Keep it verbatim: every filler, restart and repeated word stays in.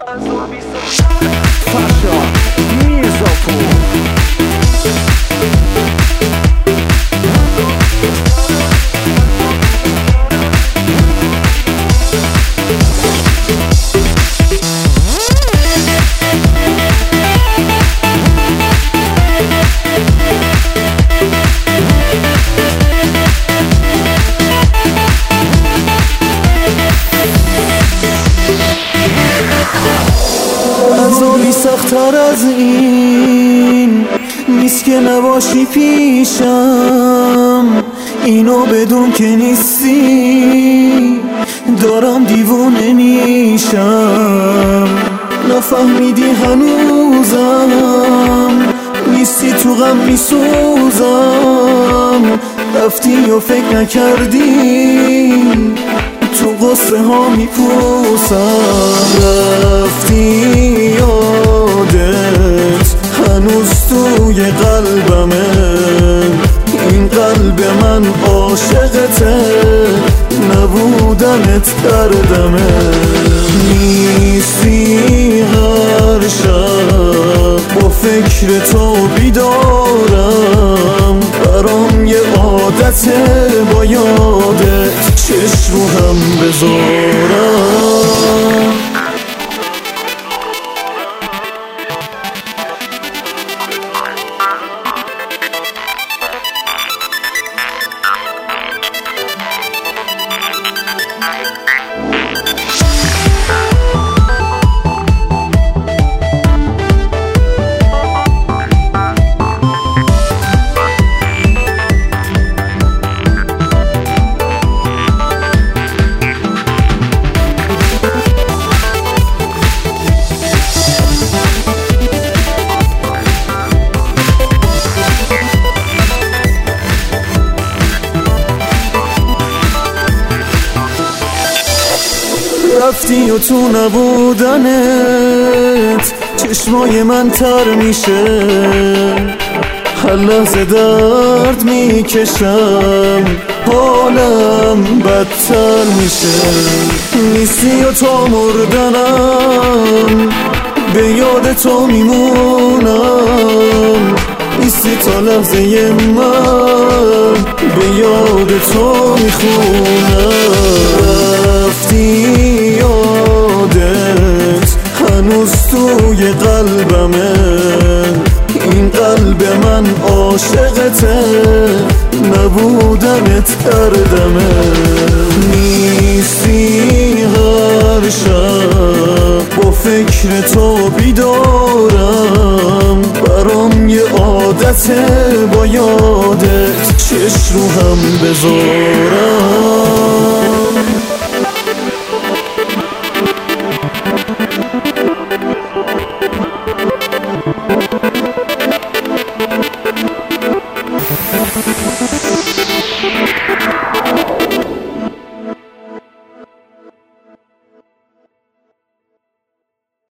Pasha Mirzapur. عذابی سخت‌تر از این نیست که نباشی پیشم، اینو بدون که نیستی دارم دیوونه میشم. نفهمیدی هنوزم نیستی تو غم میسوزم، رفتی و فکر نکردی تو قصه ها میپوسم. رفتی یادت هنوز توی قلبمه، این قلب من عاشقته نبودنت دردمه. نیستی هر شب با فکر تو بیدارم، برام یه عادته با یادت چشم رو هم بذارم. رفتی و تو نبودنت چشمای من تر میشه، هر لحظه درد میکشم حالم بدتر میشه. نیستی و تا مردنم به یاد تو میمونم، نیستی تا لحظه من به یاد تو میخونم. رفتی یادت هنوز توی قلبمه، این قلب من عاشقته نبودنت دردمه. نیستی هر شب با فکر تو بیدارم، برام یه عادته با یادت چشم رو هم بذارم.